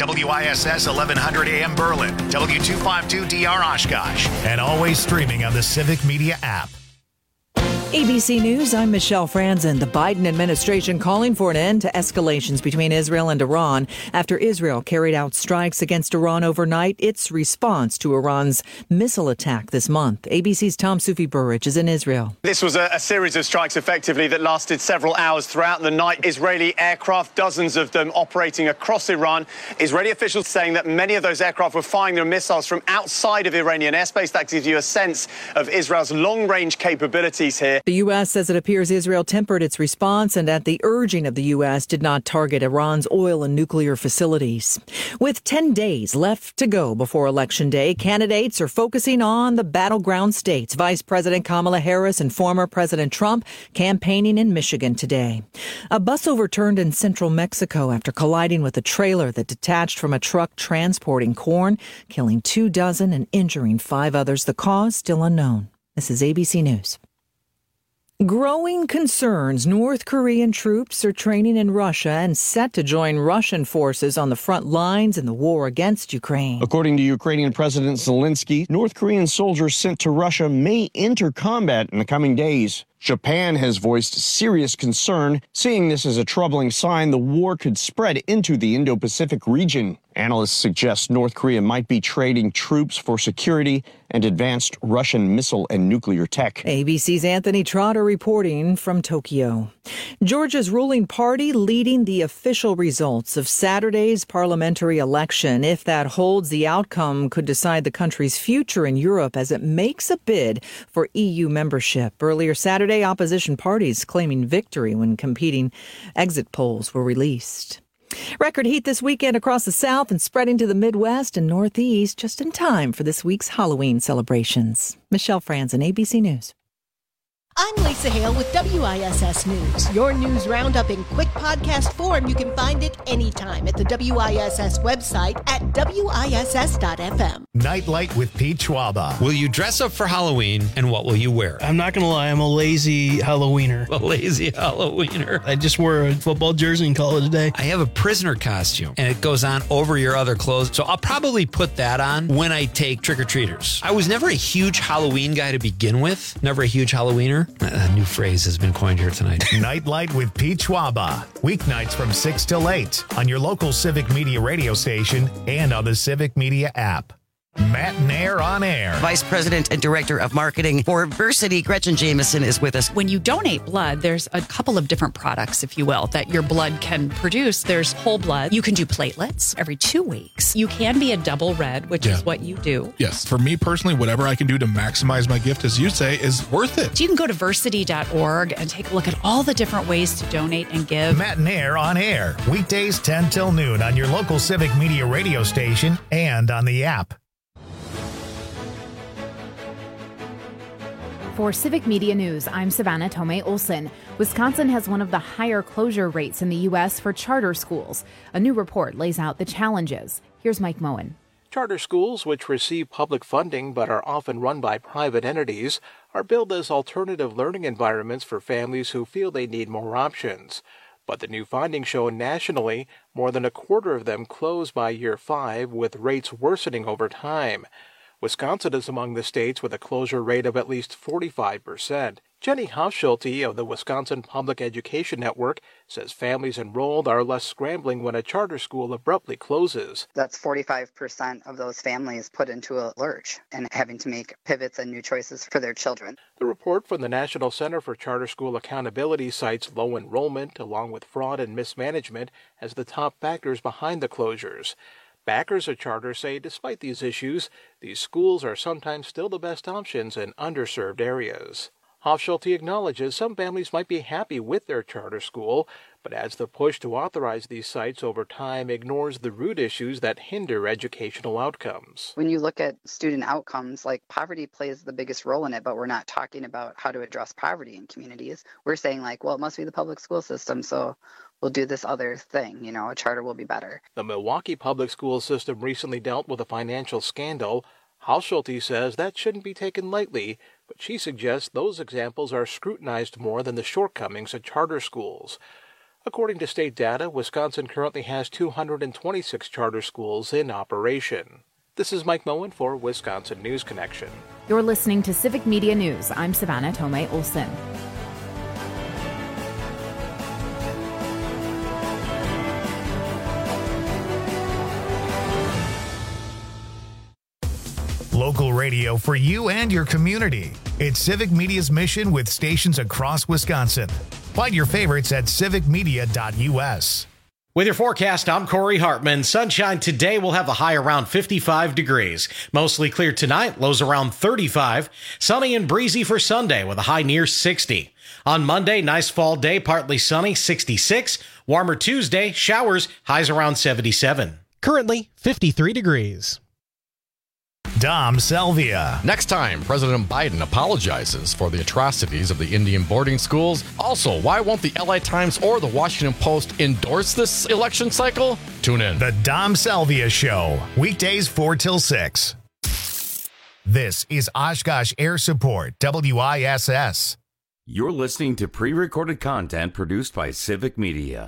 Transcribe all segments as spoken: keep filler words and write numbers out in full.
W I S S eleven hundred A M Berlin, W two fifty-two D R Oshkosh, and always streaming on the Civic Media app. A B C News, I'm Michelle Franzen. The Biden administration calling for an end to escalations between Israel and Iran after Israel carried out strikes against Iran overnight. Its response to Iran's missile attack this month. A B C's Tom Sufi Burridge is in Israel. This was a, a series of strikes effectively that lasted several hours throughout the night. Israeli aircraft, dozens of them operating across Iran. Israeli officials saying that many of those aircraft were firing their missiles from outside of Iranian airspace. That gives you a sense of Israel's long-range capabilities here. The U S says it appears Israel tempered its response and at the urging of the U S did not target Iran's oil and nuclear facilities. With ten days left to go before Election Day, candidates are focusing on the battleground states. Vice President Kamala Harris and former President Trump campaigning in Michigan today. A bus overturned in central Mexico after colliding with a trailer that detached from a truck transporting corn, killing two dozen and injuring five others. The cause still unknown. This is A B C News. Growing concerns. North Korean troops are training in Russia and set to join Russian forces on the front lines in the war against Ukraine. According to Ukrainian President Zelensky, North Korean soldiers sent to Russia may enter combat in the coming days. Japan has voiced serious concern, seeing this as a troubling sign the war could spread into the Indo-Pacific region. Analysts suggest North Korea might be trading troops for security and advanced Russian missile and nuclear tech. A B C's Anthony Trotter reporting from Tokyo. Georgia's ruling party leading the official results of Saturday's parliamentary election. If that holds, the outcome could decide the country's future in Europe as it makes a bid for E U membership. Earlier Saturday, opposition parties claiming victory when competing exit polls were released. Record heat this weekend across the South and spreading to the Midwest and Northeast just in time for this week's Halloween celebrations. Michelle Franzen, A B C News. I'm Lisa Hale with W I S S News. Your news roundup in quick podcast form. You can find it anytime at the W I S S website at W I S S dot F M. Nightlight with Pete Schwaba. Will you dress up for Halloween, and what will you wear? I'm not going to lie, I'm a lazy Halloweener. A lazy Halloweener. I just wear a football jersey and call it a day. I have a prisoner costume, and it goes on over your other clothes, so I'll probably put that on when I take trick-or-treaters. I was never a huge Halloween guy to begin with, never a huge Halloweener. A new phrase has been coined here tonight. Nightlight with Pete Schwaba. Weeknights from six till eight on your local Civic Media radio station and on the Civic Media app. Matt Nair on air. Vice President and Director of Marketing for Versity, Gretchen Jameson, is with us. When you donate blood, there's a couple of different products, if you will, that your blood can produce. There's whole blood. You can do platelets every two weeks. You can be a double red, which yeah. is what you do. Yes. For me personally, whatever I can do to maximize my gift, as you say, is worth it. So you can go to versity dot org and take a look at all the different ways to donate and give. Matt Nair on air. Weekdays ten till noon on your local Civic Media radio station and on the app. For Civic Media News, I'm Savannah Tomei Olson. Wisconsin has one of the higher closure rates in the U S for charter schools. A new report lays out the challenges. Here's Mike Moen. Charter schools, which receive public funding but are often run by private entities, are billed as alternative learning environments for families who feel they need more options. But the new findings show nationally, more than a quarter of them close by year five, with rates worsening over time. Wisconsin is among the states with a closure rate of at least forty-five percent. Jenny Hausschulte of the Wisconsin Public Education Network says families enrolled are less scrambling when a charter school abruptly closes. That's forty-five percent of those families put into a lurch and having to make pivots and new choices for their children. The report from the National Center for Charter School Accountability cites low enrollment along with fraud and mismanagement as the top factors behind the closures. Backers of charters say despite these issues, these schools are sometimes still the best options in underserved areas. Hausschulte acknowledges some families might be happy with their charter school, but adds the push to authorize these sites over time ignores the root issues that hinder educational outcomes. When you look at student outcomes, like poverty plays the biggest role in it, but we're not talking about how to address poverty in communities. We're saying like, well, it must be the public school system, so we'll do this other thing, you know, a charter will be better. The Milwaukee public school system recently dealt with a financial scandal. Hausschulte says that shouldn't be taken lightly, but she suggests those examples are scrutinized more than the shortcomings at charter schools. According to state data, Wisconsin currently has two hundred twenty-six charter schools in operation. This is Mike Moen for Wisconsin News Connection. You're listening to Civic Media News. I'm Savannah Tomei Olson. Local radio for you and your community. It's Civic Media's mission with stations across Wisconsin. Find your favorites at civic media dot u s. With your forecast, I'm Corey Hartman. Sunshine today will have a high around fifty-five degrees. Mostly clear tonight, lows around thirty-five. Sunny and breezy for Sunday with a high near sixty. On Monday, nice fall day, partly sunny, sixty-six. Warmer Tuesday, showers, highs around seventy-seven. Currently, fifty-three degrees. Dom Salvia. Next time, President Biden apologizes for the atrocities of the Indian boarding schools. Also, why won't the L A Times or the Washington Post endorse this election cycle? Tune in. The Dom Salvia Show, weekdays four till six. This is Oshkosh Air Support, W I S S. You're listening to pre-recorded content produced by Civic Media.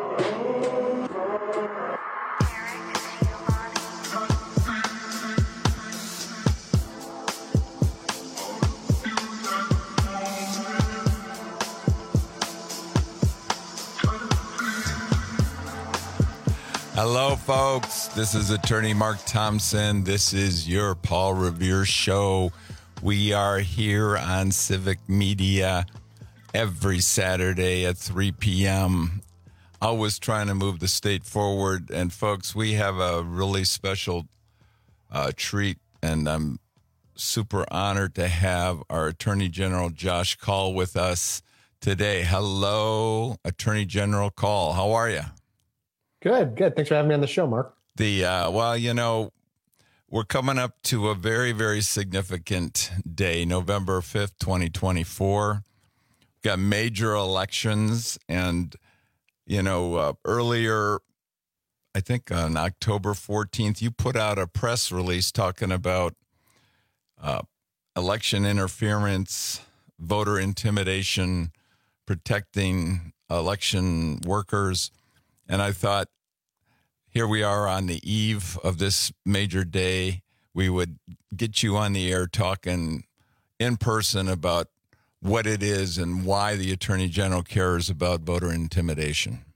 Hello, folks. This is Attorney Mark Thompson. This is your Paul Revere Show. We are here on Civic Media every Saturday at three p.m. Always trying to move the state forward. And, folks, we have a really special uh, treat, and I'm super honored to have our Attorney General Josh Kaul with us today. Hello, Attorney General Kaul. How are you? Good, good. Thanks for having me on the show, Mark. The uh, well, you know, we're coming up to a very, very significant day, November fifth, twenty twenty-four. We've got major elections, and, you know, uh, earlier, I think on October fourteenth, you put out a press release talking about uh, election interference, voter intimidation, protecting election workers. And I thought, here we are on the eve of this major day. We would get you on the air talking in person about what it is and why the Attorney General cares about voter intimidation.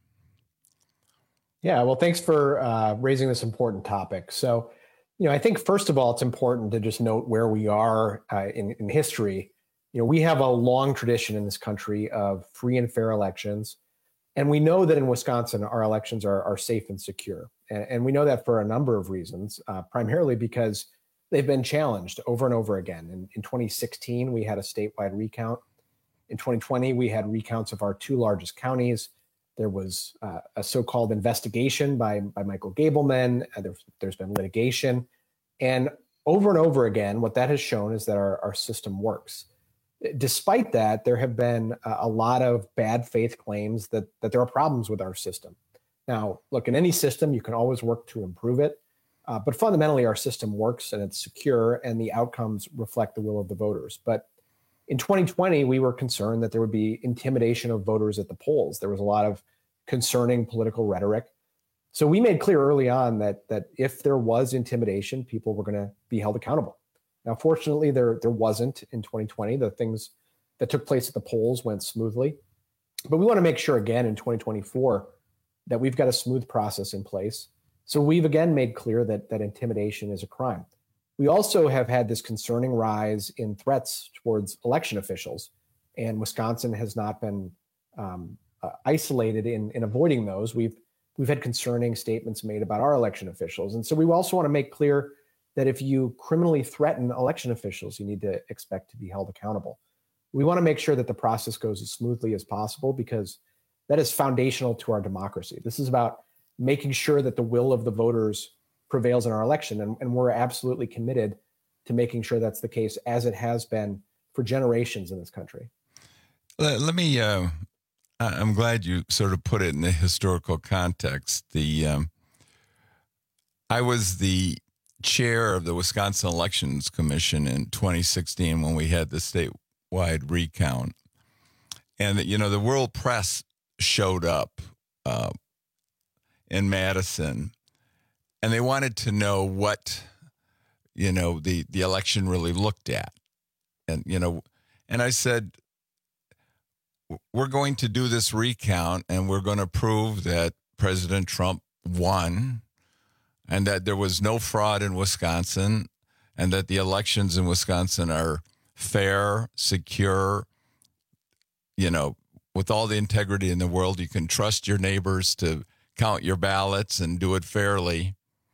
Yeah, well, thanks for uh, raising this important topic. So, you know, I think, first of all, it's important to just note where we are uh, in, in history. You know, we have a long tradition in this country of free and fair elections. And we know that in Wisconsin, our elections are, are safe and secure. And, and we know that for a number of reasons, uh, primarily because they've been challenged over and over again. In, in twenty sixteen, we had a statewide recount. In twenty twenty, we had recounts of our two largest counties. There was uh, a so-called investigation by, by Michael Gableman. Uh, there, there's been litigation. And over and over again, what that has shown is that our, our system works. Despite that, there have been a lot of bad faith claims that, that there are problems with our system. Now, look, in any system, you can always work to improve it. Uh, but fundamentally, our system works and it's secure and the outcomes reflect the will of the voters. But in twenty twenty, we were concerned that there would be intimidation of voters at the polls. There was a lot of concerning political rhetoric. So we made clear early on that, that if there was intimidation, people were going to be held accountable. Now, fortunately, there there wasn't in twenty twenty. The things that took place at the polls went smoothly. But we want to make sure again in twenty twenty-four that we've got a smooth process in place. So we've again made clear that that intimidation is a crime. We also have had this concerning rise in threats towards election officials. And Wisconsin has not been um, uh, isolated in, in avoiding those. We've we've had concerning statements made about our election officials. And so we also want to make clear that if you criminally threaten election officials, you need to expect to be held accountable. We want to make sure that the process goes as smoothly as possible because that is foundational to our democracy. This is about making sure that the will of the voters prevails in our election. And, and we're absolutely committed to making sure that's the case, as it has been for generations in this country. Let, let me, uh, I'm glad you sort of put it in the historical context. The um, I was the chair of the Wisconsin Elections Commission in twenty sixteen when we had the statewide recount. And, you know, the world press showed up uh, in Madison, and they wanted to know what, you know, the, the election really looked at. And, you know, and I said, we're going to do this recount, and we're going to prove that President Trump won, and that there was no fraud in Wisconsin, and that the elections in Wisconsin are fair, secure, you know, with all the integrity in the world. You can trust your neighbors to count your ballots and do it fairly.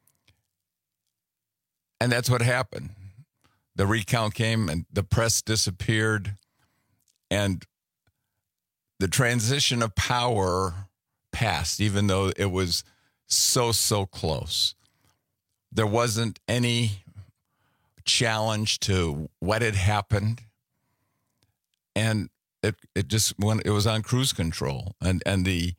And that's what happened. The recount came and the press disappeared, and the transition of power passed, even though it was so, so close. There wasn't any challenge to what had happened. And it it just went, it was on cruise control. And and the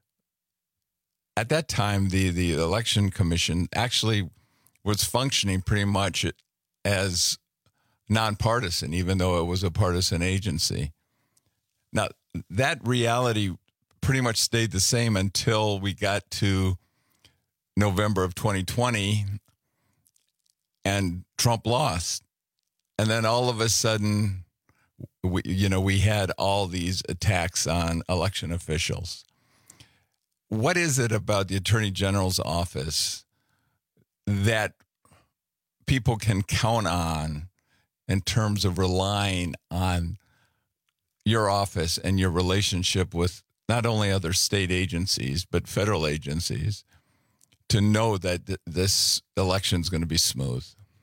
at that time the the election commission actually was functioning pretty much as nonpartisan, even though it was a partisan agency. Now, that reality pretty much stayed the same until we got to November of twenty twenty and Trump lost. And then all of a sudden, we, you know, we had all these attacks on election officials. What is it about the Attorney General's office that people can count on in terms of relying on your office and your relationship with not only other state agencies, but federal agencies, to know that th- this election is going to be smooth?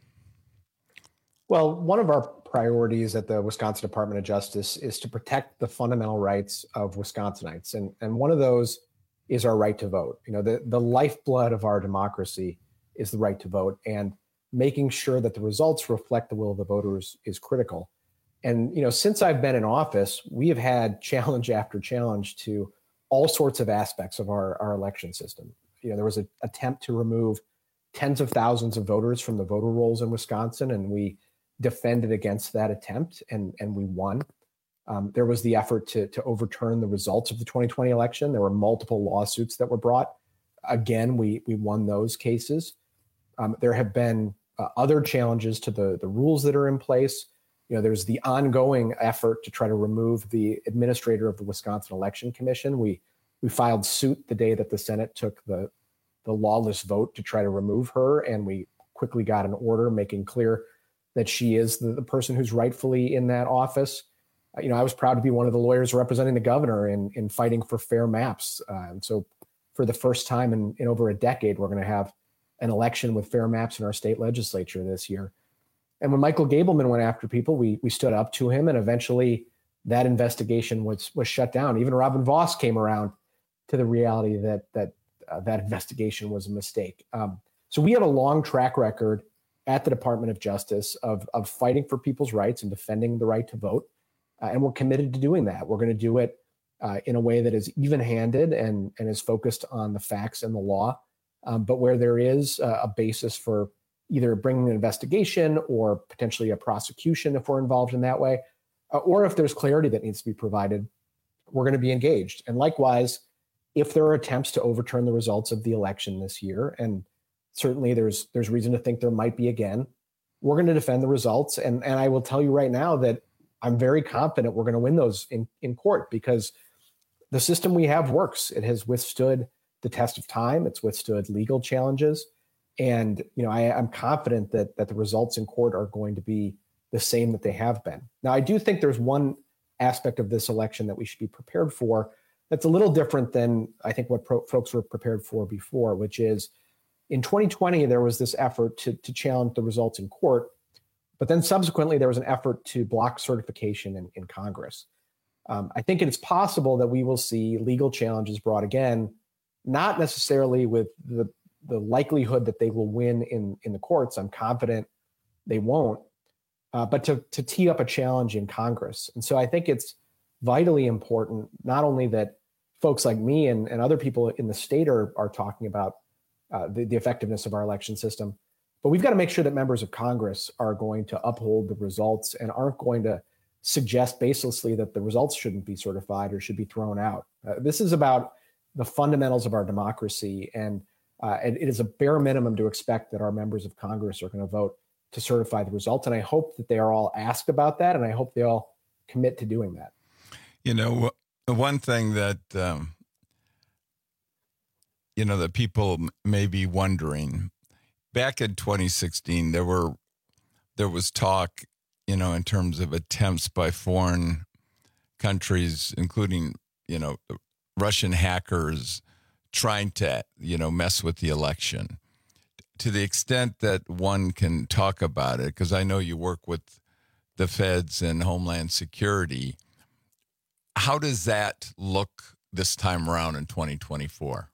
Well, one of our priorities at the Wisconsin Department of Justice is to protect the fundamental rights of Wisconsinites. And, and one of those is our right to vote. You know, the, the lifeblood of our democracy is the right to vote, and making sure that the results reflect the will of the voters is critical. And, you know, since I've been in office, we have had challenge after challenge to all sorts of aspects of our, our election system. You know, there was an attempt to remove tens of thousands of voters from the voter rolls in Wisconsin, and we defended against that attempt, and, and we won. Um, there was the effort to, to overturn the results of the twenty twenty election. There were multiple lawsuits that were brought. Again, we, we won those cases. Um, there have been uh, other challenges to the, the rules that are in place. You know, there's the ongoing effort to try to remove the administrator of the Wisconsin Election Commission. We we filed suit the day that the Senate took the the lawless vote to try to remove her, and we quickly got an order making clear that she is the, the person who's rightfully in that office. Uh, you know, I was proud to be one of the lawyers representing the governor in in fighting for fair maps. Uh, and so, for the first time in, in over a decade, we're going to have an election with fair maps in our state legislature this year. And when Michael Gableman went after people, we we stood up to him, and eventually that investigation was was shut down. Even Robin Vos came around to the reality that that uh, that investigation was a mistake. Um, so we have a long track record at the Department of Justice of of fighting for people's rights and defending the right to vote, uh, and we're committed to doing that. We're going to do it uh, in a way that is even-handed and and is focused on the facts and the law, um, but where there is a, a basis for either bringing an investigation or potentially a prosecution if we're involved in that way, uh, or if there's clarity that needs to be provided, we're going to be engaged. And likewise, if there are attempts to overturn the results of the election this year, and certainly there's there's reason to think there might be again, we're going to defend the results. And, and I will tell you right now that I'm very confident we're going to win those in, in court, because the system we have works. It has withstood the test of time. It's withstood legal challenges. And, you know, I, I'm confident that that the results in court are going to be the same that they have been. Now, I do think there's one aspect of this election that we should be prepared for that's a little different than I think what pro- folks were prepared for before, which is in twenty twenty, there was this effort to, to challenge the results in court, but then subsequently there was an effort to block certification in, in Congress. Um, I think it's possible that we will see legal challenges brought again, not necessarily with the the likelihood that they will win in, in the courts. I'm confident they won't, uh, but to, to tee up a challenge in Congress. And so I think it's vitally important, not only that folks like me and, and other people in the state are, are talking about uh, the, the effectiveness of our election system, but we've got to make sure that members of Congress are going to uphold the results and aren't going to suggest baselessly that the results shouldn't be certified or should be thrown out. Uh, this is about the fundamentals of our democracy, and uh, it, it is a bare minimum to expect that our members of Congress are going to vote to certify the results. And I hope that they are all asked about that, and I hope they all commit to doing that. You know, the one thing that, um, you know, that people may be wondering, back in twenty sixteen, there were there was talk, you know, in terms of attempts by foreign countries, including, you know, Russian hackers trying to, you know, mess with the election. To the extent that one can talk about it, because I know you work with the feds and Homeland Security, how does that look this time around in twenty twenty-four?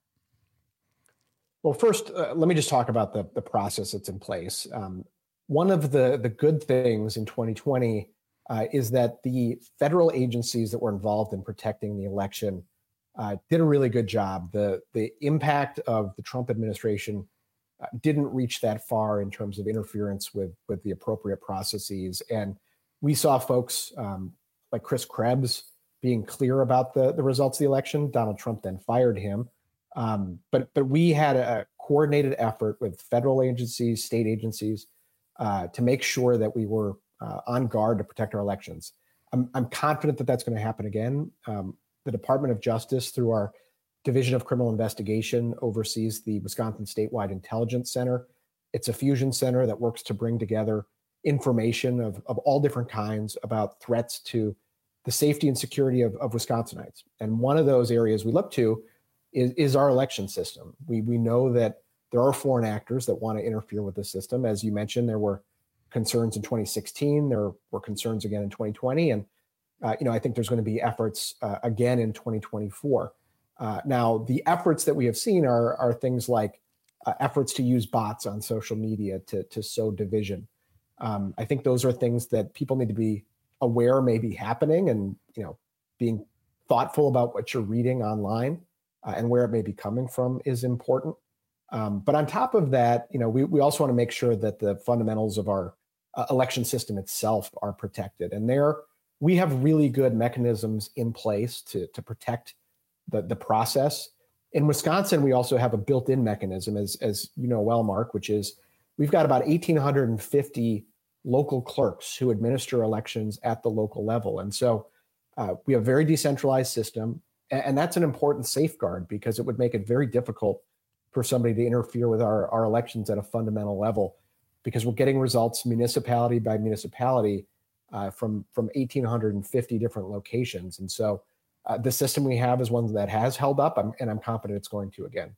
Well, first, uh, let me just talk about the, the process that's in place. Um, one of the, the good things in twenty twenty uh, is that the federal agencies that were involved in protecting the election uh, did a really good job. The, the impact of the Trump administration uh, didn't reach that far in terms of interference with, with the appropriate processes. And we saw folks um, like Chris Krebs being clear about the, the results of the election. Donald Trump then fired him. Um, but but we had a coordinated effort with federal agencies, state agencies, uh, to make sure that we were uh, on guard to protect our elections. I'm, I'm confident that that's going to happen again. Um, the Department of Justice, through our Division of Criminal Investigation, oversees the Wisconsin Statewide Intelligence Center. It's a fusion center that works to bring together information of, of all different kinds about threats to the safety and security of, of Wisconsinites. And one of those areas we look to is, is our election system. We we know that there are foreign actors that want to interfere with the system. As you mentioned, there were concerns in twenty sixteen. There were concerns again in twenty twenty. And, uh, you know, I think there's going to be efforts uh, again in twenty twenty-four. Uh, now, the efforts that we have seen are, are things like uh, efforts to use bots on social media to, to sow division. Um, I think those are things that people need to be aware may be happening, and, you know, being thoughtful about what you're reading online uh, and where it may be coming from is important. Um, but on top of that, you know, we, we also want to make sure that the fundamentals of our uh, election system itself are protected. And there we have really good mechanisms in place to, to protect the, the process. In Wisconsin, we also have a built-in mechanism, as, as you know well, Mark, which is we've got about one thousand eight hundred fifty local clerks who administer elections at the local level. And so uh, we have a very decentralized system. And, and that's an important safeguard, because it would make it very difficult for somebody to interfere with our, our elections at a fundamental level, because we're getting results municipality by municipality uh, from, from one thousand eight hundred fifty different locations. And so uh, the system we have is one that has held up, I'm, and I'm confident it's going to again.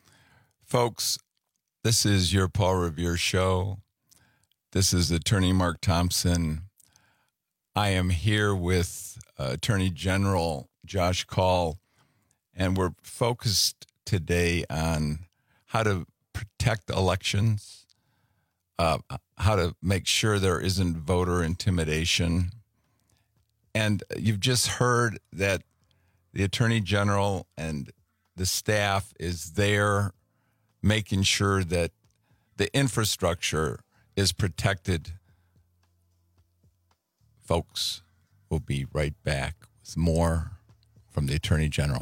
Folks, this is your Paul Revere Show. This is Attorney Mark Thompson. I am here with uh, Attorney General Josh Kaul, and we're focused today on how to protect elections, uh, how to make sure there isn't voter intimidation. And you've just heard that the Attorney General and the staff is there making sure that the infrastructure is protected. Folks, we'll be right back with more from the Attorney General.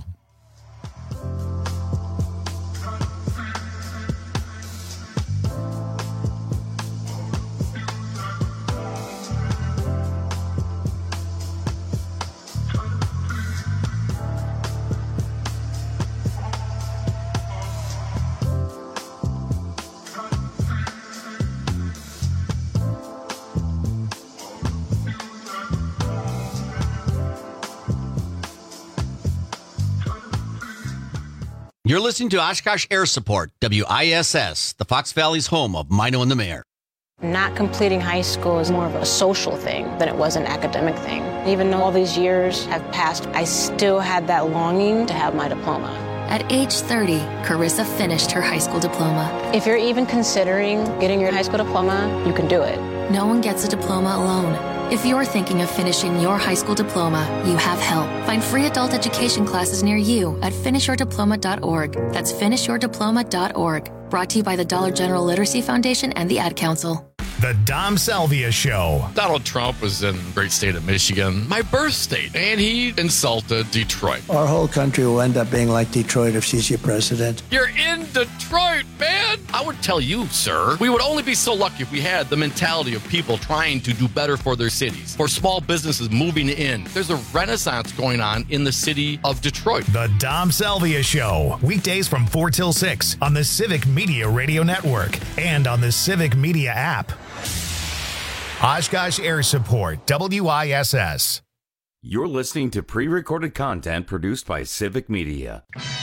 You're listening to Oshkosh Air Support, W I S S, the Fox Valley's home of Mino and the Mayor. Not completing high school is more of a social thing than it was an academic thing. Even though all these years have passed, I still had that longing to have my diploma. At age thirty, Carissa finished her high school diploma. If you're even considering getting your high school diploma, you can do it. No one gets a diploma alone. If you're thinking of finishing your high school diploma, you have help. Find free adult education classes near you at finish your diploma dot org. That's finish your diploma dot org. Brought to you by the Dollar General Literacy Foundation and the Ad Council. The Dom Salvia Show. Donald Trump was in the great state of Michigan, my birth state, and he insulted Detroit. Our whole country will end up being like Detroit if she's your president. You're in Detroit, man! I would tell you, sir, we would only be so lucky if we had the mentality of people trying to do better for their cities, for small businesses moving in. There's a renaissance going on in the city of Detroit. The Dom Salvia Show. Weekdays from four till six on the Civic Media Radio Network and on the Civic Media app. Oshkosh Air Support, W I S S. You're listening to pre-recorded content produced by Civic Media.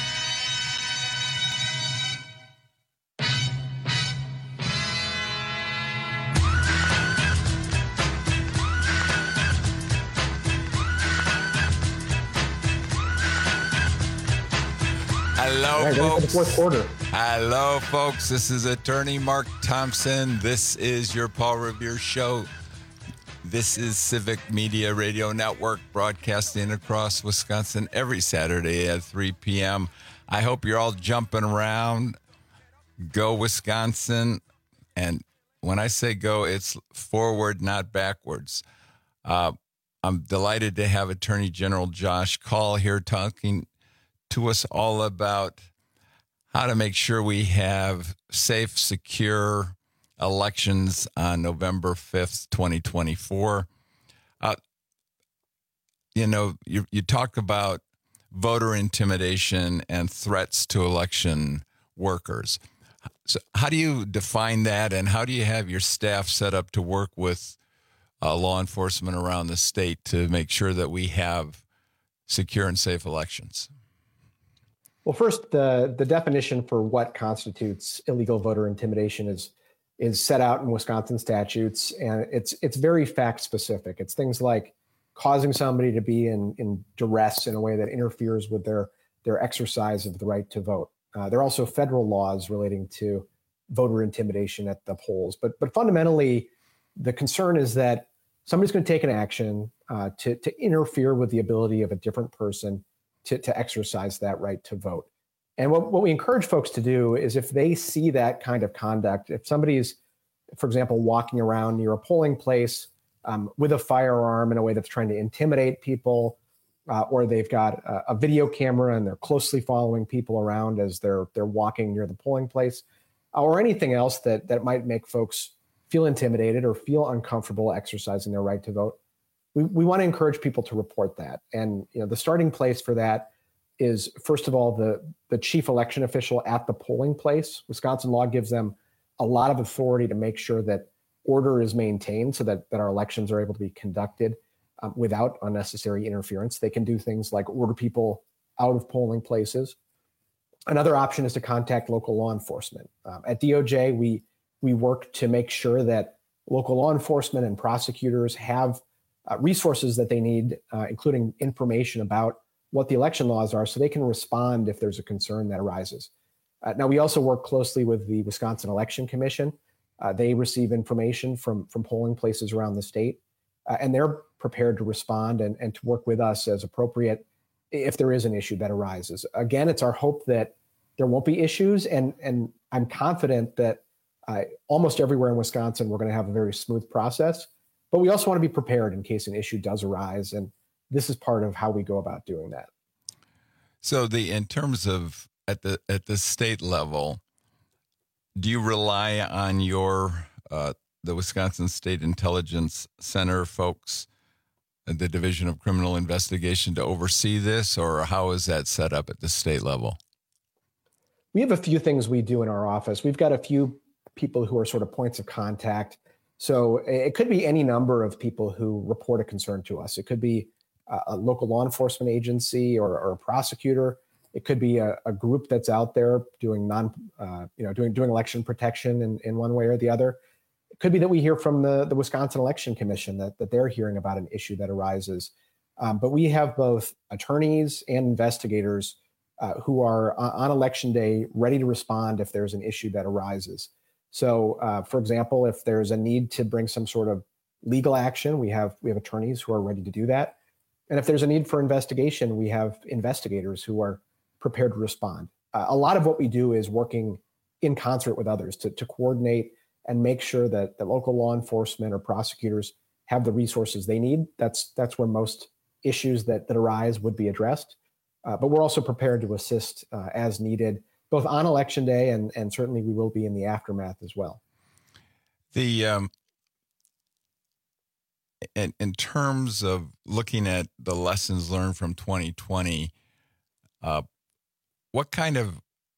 Hello, right, folks. The fourth quarter. Hello, folks. This is Attorney Mark Thompson. This is your Paul Revere Show. This is Civic Media Radio Network, broadcasting across Wisconsin every Saturday at three p.m. I hope you're all jumping around. Go Wisconsin. And when I say go, it's forward, not backwards. Uh, I'm delighted to have Attorney General Josh Kaul here talking to us all about how to make sure we have safe, secure elections on November fifth, twenty twenty-four. Uh, you know, you, you talk about voter intimidation and threats to election workers. So how do you define that, and how do you have your staff set up to work with uh, law enforcement around the state to make sure that we have secure and safe elections? Well, first, the, the definition for what constitutes illegal voter intimidation is is set out in Wisconsin statutes, and it's it's very fact specific. It's things like causing somebody to be in, in duress in a way that interferes with their, their exercise of the right to vote. Uh, there are also federal laws relating to voter intimidation at the polls. But but fundamentally, the concern is that somebody's going to take an action uh, to, to interfere with the ability of a different person to, to exercise that right to vote. And what, what we encourage folks to do is if they see that kind of conduct, if somebody's, for example, walking around near a polling place um, with a firearm in a way that's trying to intimidate people, uh, or they've got a, a video camera and they're closely following people around as they're they're walking near the polling place, or anything else that that might make folks feel intimidated or feel uncomfortable exercising their right to vote, we, we want to encourage people to report that. And you know, the starting place for that is, first of all, the, the chief election official at the polling place. Wisconsin law gives them a lot of authority to make sure that order is maintained so that, that our elections are able to be conducted um, without unnecessary interference. They can do things like order people out of polling places. Another option is to contact local law enforcement. Um, at D O J, we we work to make sure that local law enforcement and prosecutors have uh, resources that they need, uh, including information about what the election laws are, so they can respond if there's a concern that arises. Uh, now, we also work closely with the Wisconsin Election Commission. Uh, they receive information from, from polling places around the state, uh, and they're prepared to respond and, and to work with us as appropriate if there is an issue that arises. Again, it's our hope that there won't be issues, and, and I'm confident that uh, almost everywhere in Wisconsin, we're going to have a very smooth process, but we also want to be prepared in case an issue does arise, and this is part of how we go about doing that. So the in terms of at the at the state level, do you rely on your uh, the Wisconsin State Intelligence Center folks, the Division of Criminal Investigation, to oversee this, or how is that set up at the state level? We have a few things we do in our office. We've got a few people who are sort of points of contact. So it could be any number of people who report a concern to us. It could be a local law enforcement agency or, or a prosecutor. It could be a, a group that's out there doing non, uh, you know, doing doing election protection in, in one way or the other. It could be that we hear from the, the Wisconsin Election Commission that, that they're hearing about an issue that arises. Um, but we have both attorneys and investigators uh, who are on, on election day ready to respond if there's an issue that arises. So, uh, for example, if there's a need to bring some sort of legal action, we have we have attorneys who are ready to do that. And if there's a need for investigation, we have investigators who are prepared to respond. Uh, a lot of what we do is working in concert with others to, to coordinate and make sure that the local law enforcement or prosecutors have the resources they need. That's that's where most issues that, that arise would be addressed. Uh, but we're also prepared to assist uh, as needed, both on Election Day and, and certainly we will be in the aftermath as well. The um, in, in terms of looking at the lessons learned from twenty twenty, uh, what kind of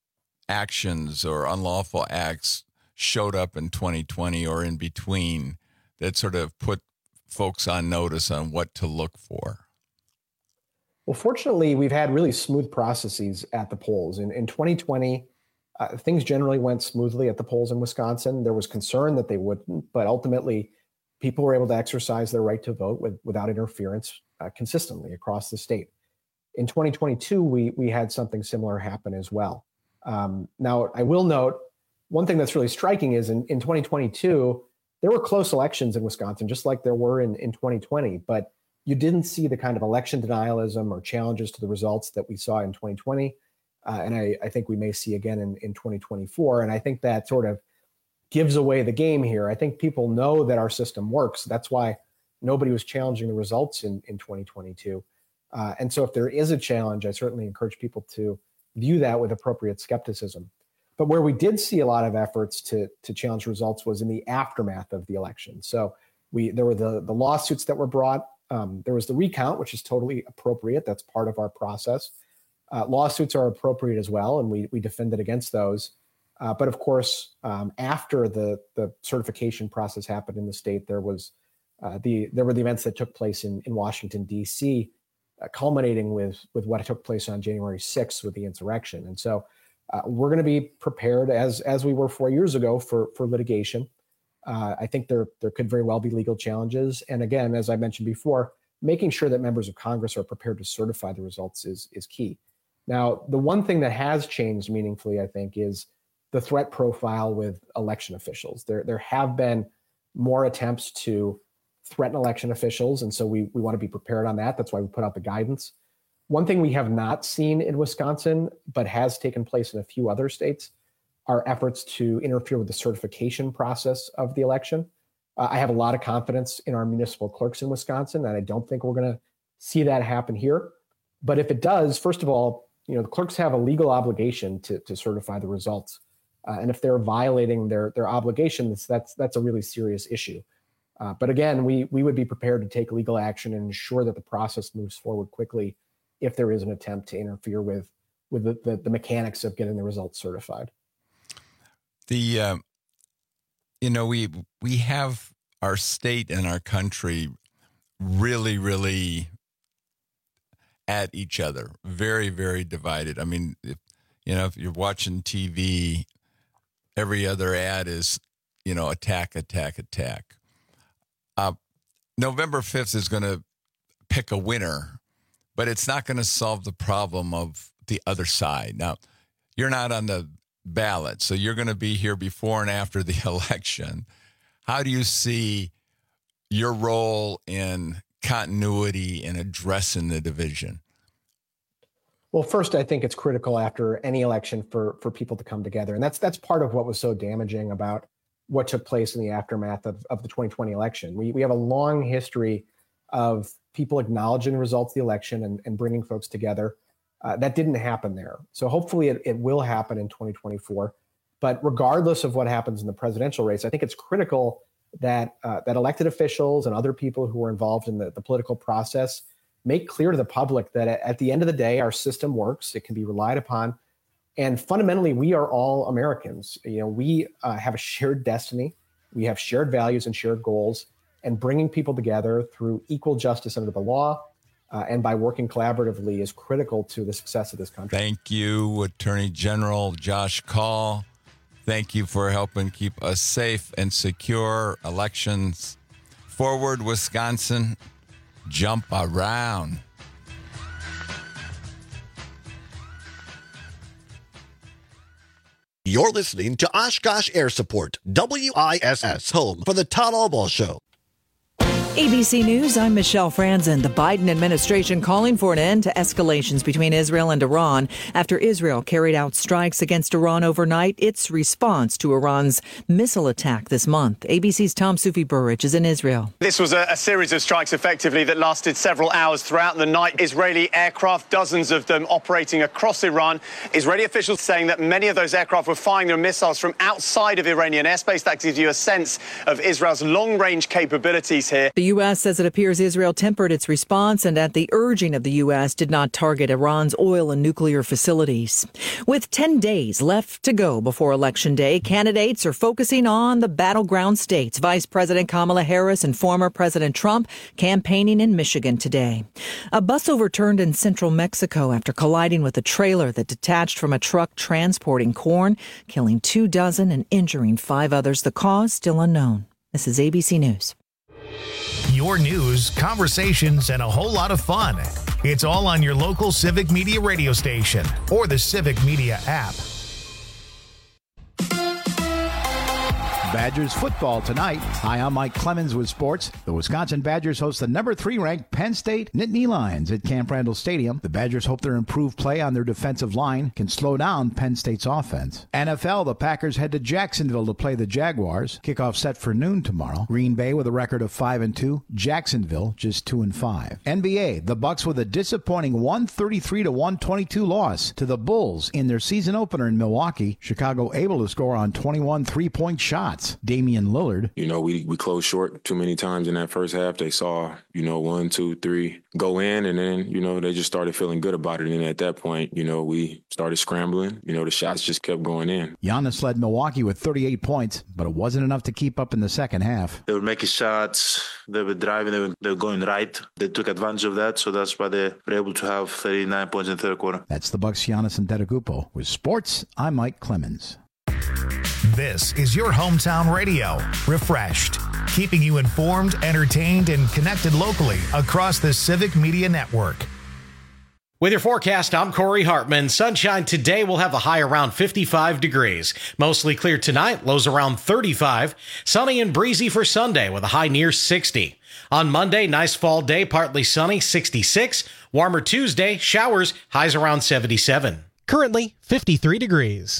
actions or unlawful acts showed up in twenty twenty or in between that sort of put folks on notice on what to look for? Well, fortunately, we've had really smooth processes at the polls. In, in twenty twenty, uh, things generally went smoothly at the polls in Wisconsin. There was concern that they wouldn't, but ultimately, people were able to exercise their right to vote with, without interference uh, consistently across the state. In twenty twenty-two, we, we had something similar happen as well. Um, now, I will note, one thing that's really striking is in, in twenty twenty-two, there were close elections in Wisconsin, just like there were in, in twenty twenty, but you didn't see the kind of election denialism or challenges to the results that we saw in twenty twenty. Uh, and I, I think we may see again in, in twenty twenty-four. And I think that sort of gives away the game here. I think people know that our system works. That's why nobody was challenging the results in, in twenty twenty-two. Uh, and so if there is a challenge, I certainly encourage people to view that with appropriate skepticism. But where we did see a lot of efforts to, to challenge results was in the aftermath of the election. So we there were the, the lawsuits that were brought. Um, there was the recount, which is totally appropriate. That's part of our process. Uh, lawsuits are appropriate as well, and we we defended against those. Uh, but of course, um, after the the certification process happened in the state, there was uh, the there were the events that took place in in Washington, D C, uh, culminating with with what took place on January sixth with the insurrection. And so uh, we're going to be prepared as as we were four years ago for for litigation. Uh, I think there there could very well be legal challenges. And again, as I mentioned before, making sure that members of Congress are prepared to certify the results is is key. Now, the one thing that has changed meaningfully, I think, is the threat profile with election officials. There there have been more attempts to threaten election officials, and so we we want to be prepared on that. That's why we put out the guidance. One thing we have not seen in Wisconsin, but has taken place in a few other states, are efforts to interfere with the certification process of the election. Uh, I have a lot of confidence in our municipal clerks in Wisconsin, and I don't think we're going to see that happen here. But if it does, first of all, you know, the clerks have a legal obligation to, to certify the results. Uh, and if they're violating their, their obligations, that's that's a really serious issue. Uh, but again, we we would be prepared to take legal action and ensure that the process moves forward quickly if there is an attempt to interfere with, with the, the, the mechanics of getting the results certified. The, uh, you know, we we have our state and our country really, really at each other, very, very divided. I mean, if, you know, if you're watching T V, every other ad is, you know, attack, attack, attack. Uh, November fifth is going to pick a winner, but it's not going to solve the problem of the other side. Now, you're not on the ballot, so you're going to be here before and after the election. How do you see your role in continuity and addressing the division? Well, first, I think it's critical after any election for for people to come together, and that's that's part of what was so damaging about what took place in the aftermath of, of the twenty twenty election. We we have a long history of people acknowledging the results of the election and, and bringing folks together. Uh, that didn't happen there. So hopefully it, it will happen in twenty twenty-four. But regardless of what happens in the presidential race, I think it's critical that uh, that elected officials and other people who are involved in the, the political process make clear to the public that at the end of the day, our system works. It can be relied upon. And fundamentally, we are all Americans. You know, we uh, have a shared destiny. We have shared values and shared goals. And bringing people together through equal justice under the law, Uh, and by working collaboratively is critical to the success of this country. Thank you, Attorney General Josh Kaul. Thank you for helping keep us safe and secure. Elections forward, Wisconsin. Jump around. You're listening to Oshkosh Air Support, W I S S, home for the Todd Albaugh Show. A B C News, I'm Michelle Franzen. The Biden administration calling for an end to escalations between Israel and Iran after Israel carried out strikes against Iran overnight. Its response to Iran's missile attack this month. A B C's Tom Sufi Burridge is in Israel. This was a, a series of strikes effectively that lasted several hours throughout the night. Israeli aircraft, dozens of them operating across Iran. Israeli officials saying that many of those aircraft were firing their missiles from outside of Iranian airspace. That gives you a sense of Israel's long-range capabilities here. The U S says it appears Israel tempered its response and at the urging of the U S did not target Iran's oil and nuclear facilities. With ten days left to go before Election Day, candidates are focusing on the battleground states. Vice President Kamala Harris and former President Trump campaigning in Michigan today. A bus overturned in central Mexico after colliding with a trailer that detached from a truck transporting corn, killing two dozen and injuring five others. The cause still unknown. This is A B C News. Your news, conversations, and a whole lot of fun. It's all on your local Civic Media radio station or the Civic Media app. Badgers football tonight. Hi, I'm Mike Clemens with sports. The Wisconsin Badgers host the number three ranked Penn State Nittany Lions at Camp Randall Stadium. The Badgers hope their improved play on their defensive line can slow down Penn State's offense. N F L, the Packers head to Jacksonville to play the Jaguars. Kickoff set for noon tomorrow. Green Bay with a record of five and two. Jacksonville just two and five. N B A, the Bucks with a disappointing one thirty-three to one twenty-two loss to the Bulls in their season opener in Milwaukee. Chicago able to score on twenty-one three-point shots. Damian Lillard. You know, we, we closed short too many times in that first half. They saw, you know, one, two, three go in, and then, you know, they just started feeling good about it. And at that point, you know, we started scrambling. You know, the shots just kept going in. Giannis led Milwaukee with thirty-eight points, but it wasn't enough to keep up in the second half. They were making shots. They were driving. They were, they were going right. They took advantage of that, so that's why they were able to have thirty-nine points in the third quarter. That's the Bucks' Giannis Antetokounmpo. With sports, I'm Mike Clemens. This is your hometown radio, Refreshed, keeping you informed, entertained, and connected locally across the Civic Media Network. With your forecast, I'm Corey Hartman. Sunshine today will have a high around fifty-five degrees. Mostly clear tonight, lows around thirty-five. Sunny and breezy for Sunday with a high near sixty. On Monday, nice fall day, partly sunny, sixty-six. Warmer Tuesday, showers, highs around seventy-seven. Currently, fifty-three degrees.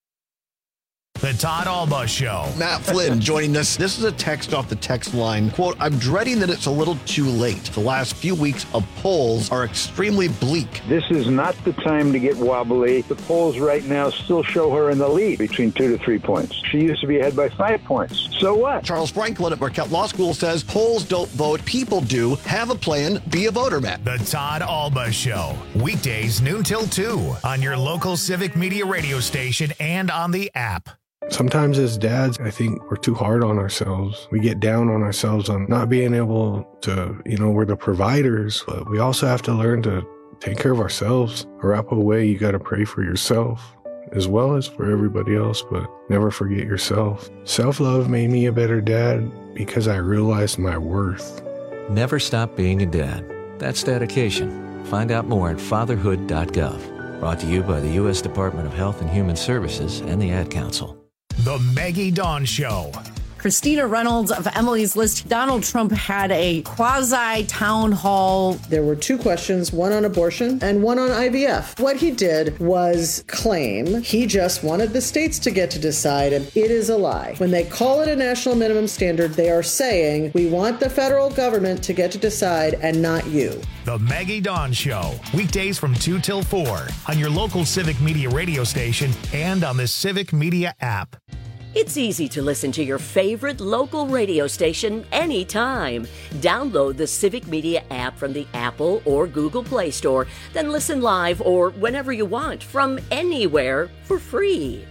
The Todd Alba Show. Matt Flynn joining us. This is a text off the text line. Quote, I'm dreading that it's a little too late. The last few weeks of polls are extremely bleak. This is not the time to get wobbly. The polls right now still show her in the lead between two to three points. She used to be ahead by five points. So what? Charles Franklin at Marquette Law School says polls don't vote, people do. Have a plan, be a voter, Matt. The Todd Alba Show. Weekdays noon till two on your local Civic Media radio station and on the app. Sometimes as dads, I think we're too hard on ourselves. We get down on ourselves on not being able to, you know, we're the providers, but we also have to learn to take care of ourselves. Arapaho way, you got to pray for yourself as well as for everybody else, but never forget yourself. Self-love made me a better dad because I realized my worth. Never stop being a dad. That's dedication. Find out more at fatherhood dot gov. Brought to you by the U S Department of Health and Human Services and the Ad Council. The Maggie Dawn Show. Christina Reynolds of Emily's List. Donald Trump had a quasi-town hall. There were two questions, one on abortion and one on I V F. What he did was claim he just wanted the states to get to decide, and it is a lie. When they call it a national minimum standard, they are saying, we want the federal government to get to decide and not you. The Maggie Dawn Show. Weekdays from two till four on your local Civic Media radio station and on the Civic Media app. It's easy to listen to your favorite local radio station anytime. Download the Civic Media app from the Apple or Google Play Store, then listen live or whenever you want from anywhere for free.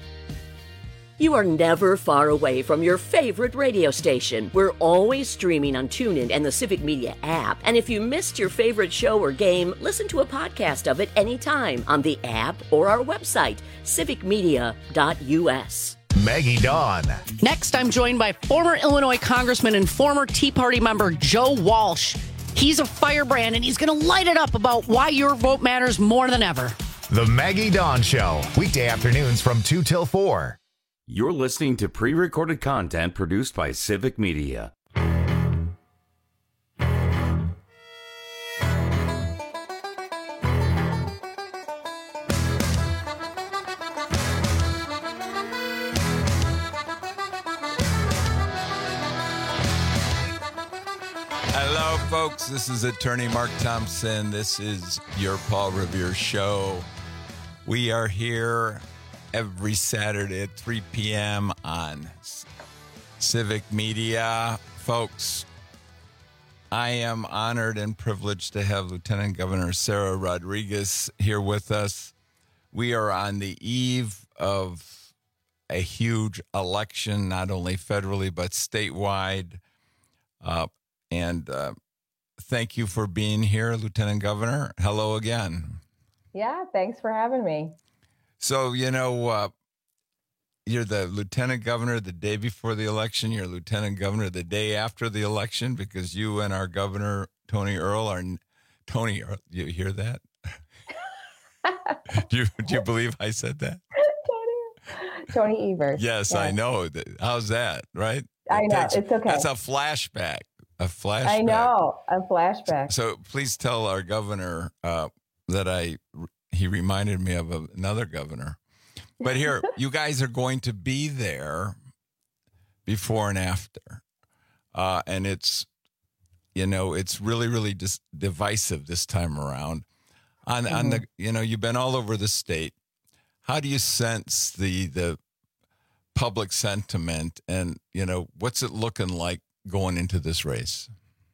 You are never far away from your favorite radio station. We're always streaming on TuneIn and the Civic Media app. And if you missed your favorite show or game, listen to a podcast of it anytime on the app or our website, civic media dot u s. Maggie Dawn. Next, I'm joined by former Illinois Congressman and former Tea Party member Joe Walsh. He's a firebrand, and he's going to light it up about why your vote matters more than ever. The Maggie Dawn Show. Weekday afternoons from two till four. You're listening to pre-recorded content produced by Civic Media. Hello, folks. This is attorney Mark Thompson. This is your Paul Revere Show. We are here every Saturday at three p.m. on Civic Media. Folks, I am honored and privileged to have Lieutenant Governor Sarah Rodriguez here with us. We are on the eve of a huge election, not only federally, but statewide. Uh, and uh, thank you for being here, Lieutenant Governor. Hello again. Yeah, thanks for having me. So, you know, uh, you're the Lieutenant Governor the day before the election. You're Lieutenant Governor the day after the election because you and our Governor, Tony Earl, are... Tony, Earl, you hear that? do, you, do you believe I said that? Tony, Tony Evers. Yes, yeah. I know. How's that, right? I it know. Takes, it's okay. That's a flashback. A flashback. I know. A flashback. So please tell our governor uh, that I he reminded me of another governor. But here, you guys are going to be there before and after. Uh, and it's, you know, it's really, really dis- divisive this time around. On, mm-hmm. on the, you know, you've been all over the state. How do you sense the the public sentiment and, you know, what's it looking like going into this race?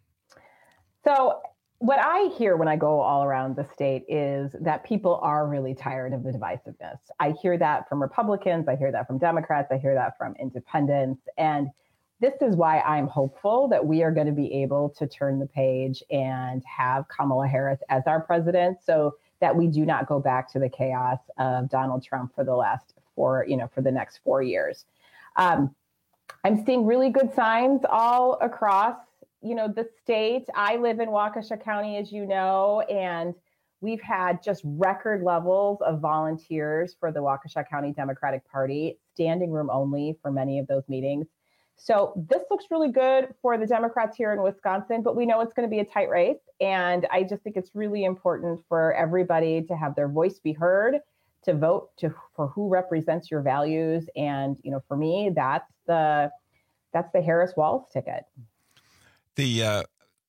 So what I hear when I go all around the state is that people are really tired of the divisiveness. I hear that from Republicans. I hear that from Democrats. I hear that from independents. And this is why I'm hopeful that we are going to be able to turn the page and have Kamala Harris as our president so that we do not go back to the chaos of Donald Trump for the last four, you know, for the next four years. Um, I'm seeing really good signs all across, you know, the state. I live in Waukesha County, as you know, and we've had just record levels of volunteers for the Waukesha County Democratic Party, standing room only for many of those meetings. So this looks really good for the Democrats here in Wisconsin, but we know it's going to be a tight race. And I just think it's really important for everybody to have their voice be heard, to vote to for who represents your values. And, you know, for me, that's the that's the Harris-Walz ticket. The, uh,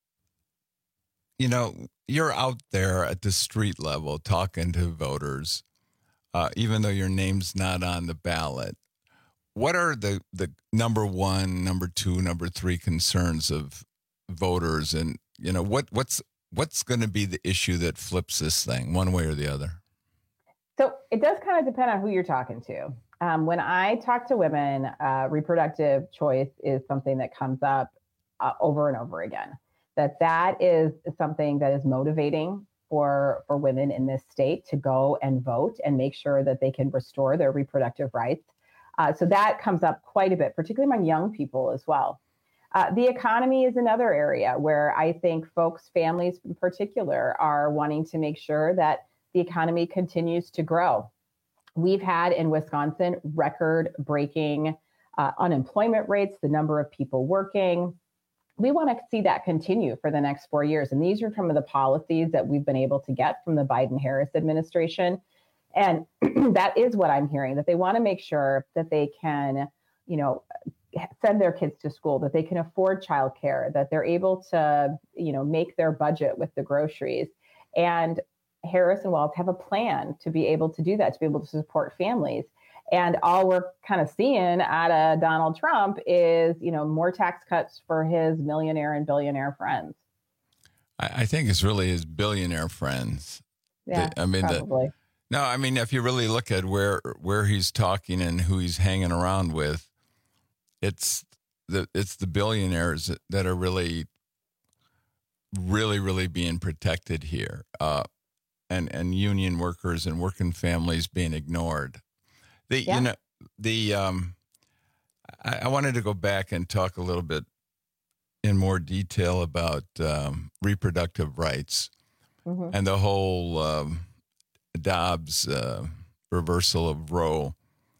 you know, you're out there at the street level talking to voters, uh, even though your name's not on the ballot. What are the, the number one, number two, number three concerns of voters? And, you know, what what's what's going to be the issue that flips this thing one way or the other? So it does kind of depend on who you're talking to. Um, when I talk to women, uh, reproductive choice is something that comes up uh, over and over again. That that is something that is motivating for for women in this state to go and vote and make sure that they can restore their reproductive rights. Uh, so that comes up quite a bit, particularly among young people as well. Uh, the economy is another area where I think folks, families in particular, are wanting to make sure that the economy continues to grow. We've had in Wisconsin record-breaking uh, unemployment rates, the number of people working. We want to see that continue for the next four years. And these are some of the policies that we've been able to get from the Biden-Harris administration. And that is what I'm hearing, that they want to make sure that they can, you know, send their kids to school, that they can afford childcare, that they're able to, you know, make their budget with the groceries. And Harris and Walz have a plan to be able to do that, to be able to support families. And all we're kind of seeing out of Donald Trump is, you know, more tax cuts for his millionaire and billionaire friends. I, I think it's really his billionaire friends. Yeah, the, I mean, probably. The, no, I mean, if you really look at where where he's talking and who he's hanging around with, it's the it's the billionaires that, that are really, really, really being protected here. Uh, and and union workers and working families being ignored. The yeah. you know the um, I, I wanted to go back and talk a little bit in more detail about um, reproductive rights mm-hmm. and the whole um, Dobbs uh, reversal of Roe.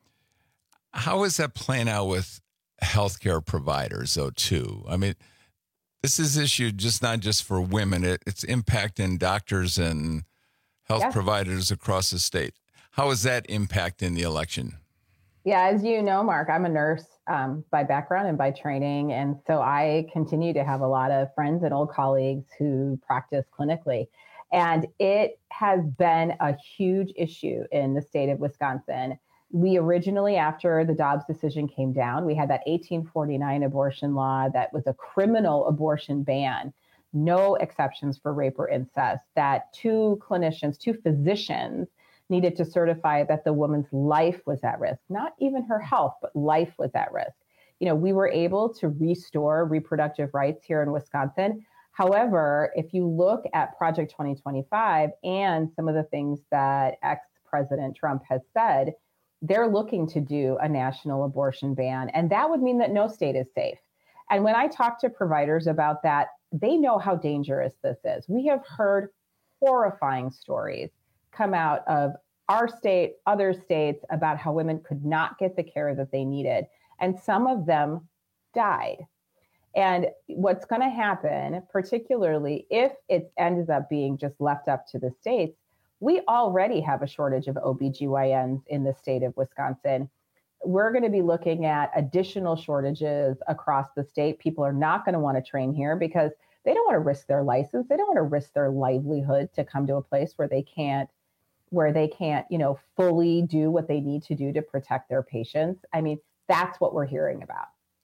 How is that playing out with healthcare providers, though? Too, I mean, this is issue just not just for women; it, it's impacting doctors and health yeah. providers across the state. How is that impacting the election? Yeah, as you know, Mark, I'm a nurse. um, by background and by training. And so I continue to have a lot of friends and old colleagues who practice clinically. And it has been a huge issue in the state of Wisconsin. We originally, after the Dobbs decision came down, we had that eighteen forty-nine abortion law that was a criminal abortion ban, no exceptions for rape or incest, that two clinicians, two physicians needed to certify that the woman's life was at risk, not even her health, but life was at risk. You know, we were able to restore reproductive rights here in Wisconsin. However, if you look at Project twenty twenty-five and some of the things that ex-President Trump has said, they're looking to do a national abortion ban. And that would mean that no state is safe. And when I talk to providers about that, they know how dangerous this is. We have heard horrifying stories come out of our state, other states, about how women could not get the care that they needed. And some of them died. And what's going to happen, particularly if it ends up being just left up to the states, we already have a shortage of O B G Y Ns in the state of Wisconsin. We're going to be looking at additional shortages across the state. People are not going to want to train here because they don't want to risk their license. They don't want to risk their livelihood to come to a place where they can't where they can't, you know, fully do what they need to do to protect their patients. I mean, that's what we're hearing about.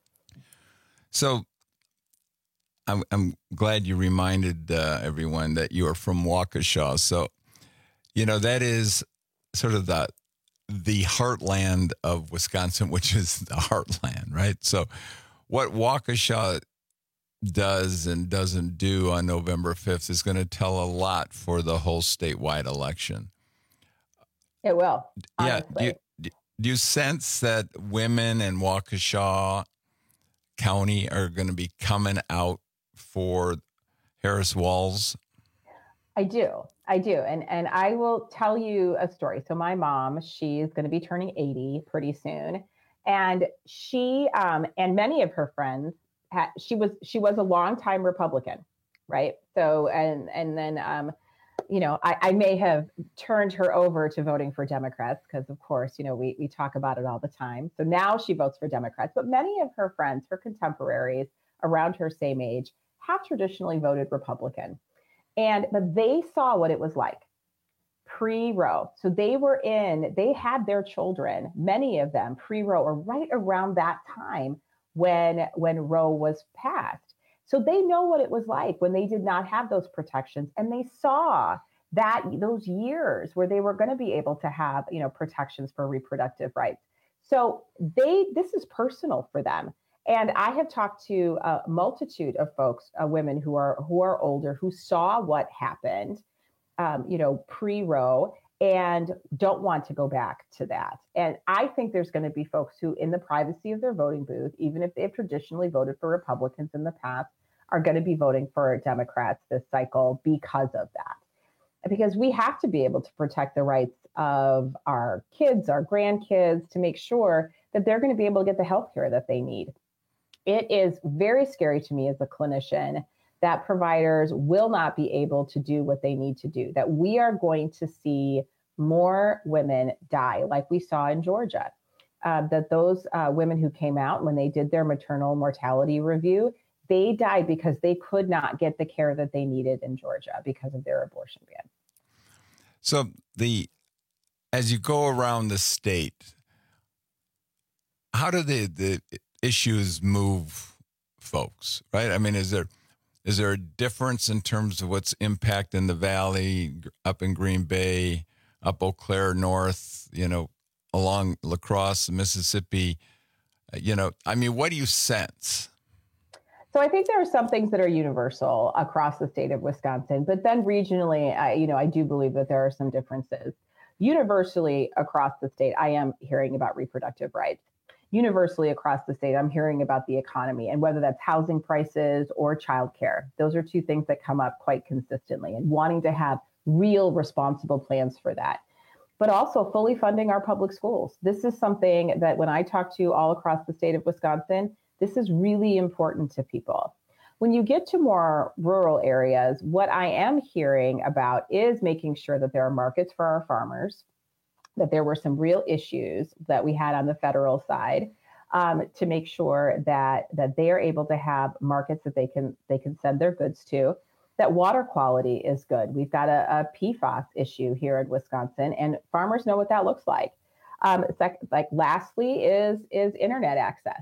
So I'm, I'm glad you reminded uh, everyone that you are from Waukesha. So, you know, that is sort of the, the heartland of Wisconsin, which is the heartland, right? So what Waukesha does and doesn't do on November fifth is going to tell a lot for the whole statewide election. It will. Yeah. Do you, do you sense that women in Waukesha County are going to be coming out for Harris Walz? I do. I do. And and I will tell you a story. So my mom, she's going to be turning eighty pretty soon. And she um, and many of her friends, had, she was she was a longtime Republican, right? So and and then um, you know, I, I may have turned her over to voting for Democrats because, of course, you know, we we talk about it all the time. So now she votes for Democrats. But many of her friends, her contemporaries around her same age, have traditionally voted Republican. And but they saw what it was like pre-Roe. So they were in, they had their children, many of them pre-Roe or right around that time when when Roe was passed. So they know what it was like when they did not have those protections, and they saw that those years where they were going to be able to have, you know, protections for reproductive rights. So they, this is personal for them. And I have talked to a multitude of folks, uh, women who are who are older, who saw what happened, um, you know, pre-Roe, and don't want to go back to that. And I think there's going to be folks who, in the privacy of their voting booth, even if they've traditionally voted for Republicans in the past, are going to be voting for Democrats this cycle because of that. Because we have to be able to protect the rights of our kids, our grandkids, to make sure that they're going to be able to get the health care that they need. It is very scary to me as a clinician that providers will not be able to do what they need to do, that we are going to see more women die like we saw in Georgia, uh, that those uh, women who came out when they did their maternal mortality review, they died because they could not get the care that they needed in Georgia because of their abortion ban. So the as you go around the state, how do the, the issues move folks, right? I mean, is there is there a difference in terms of what's impacting the valley, up in Green Bay, up Eau Claire North, you know, along La Crosse, Mississippi? You know, I mean, what do you sense? So I think there are some things that are universal across the state of Wisconsin, but then regionally, I, you know, I do believe that there are some differences. Universally across the state, I am hearing about reproductive rights. Universally across the state, I'm hearing about the economy, and whether that's housing prices or childcare. Those are two things that come up quite consistently, and wanting to have real responsible plans for that. But also fully funding our public schools. This is something that when I talk to all across the state of Wisconsin, this is really important to people. When you get to more rural areas, what I am hearing about is making sure that there are markets for our farmers, that there were some real issues that we had on the federal side, um, to make sure that that they are able to have markets that they can they can send their goods to, that water quality is good. We've got a, a P FAS issue here in Wisconsin, and farmers know what that looks like. Um, sec- like lastly is is internet access.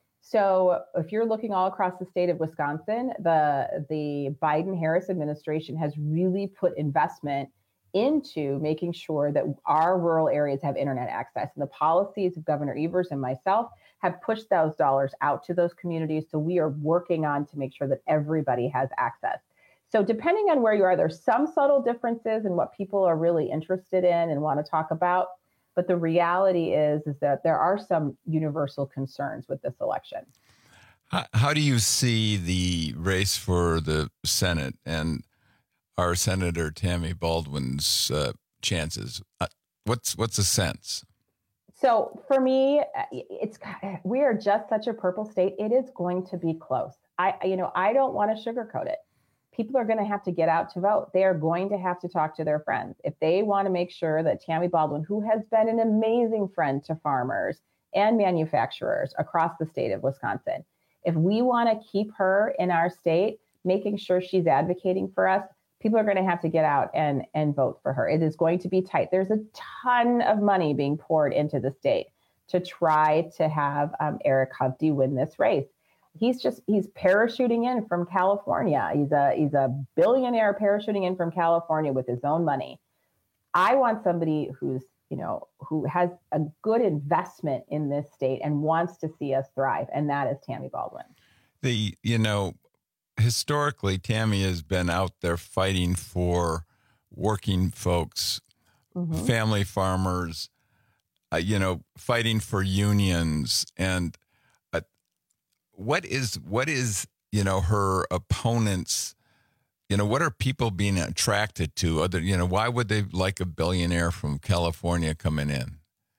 So if you're looking all across the state of Wisconsin, the the Biden-Harris administration has really put investment into making sure that our rural areas have internet access. And the policies of Governor Evers and myself have pushed those dollars out to those communities. So we are working on to make sure that everybody has access. So depending on where you are, there's some subtle differences in what people are really interested in and want to talk about. But the reality is, is that there are some universal concerns with this election. How, how do you see the race for the Senate and our Senator Tammy Baldwin's uh, chances? Uh, what's what's the sense? So for me, it's we are just such a purple state. It is going to be close. I, you know, I don't want to sugarcoat it. People are going to have to get out to vote. They are going to have to talk to their friends. If they want to make sure that Tammy Baldwin, who has been an amazing friend to farmers and manufacturers across the state of Wisconsin, if we want to keep her in our state, making sure she's advocating for us, people are going to have to get out and, and vote for her. It is going to be tight. There's a ton of money being poured into the state to try to have um, Eric Hovde win this race. He's just, he's parachuting in from California. He's a, he's a billionaire parachuting in from California with his own money. I want somebody who's, you know, who has a good investment in this state and wants to see us thrive. And that is Tammy Baldwin. The, you know, historically, Tammy has been out there fighting for working folks, mm-hmm. family farmers, uh, you know, fighting for unions. And uh, what is, what is, you know, her opponents, you know, what are people being attracted to? Other, you know, why would they like a billionaire from California coming in?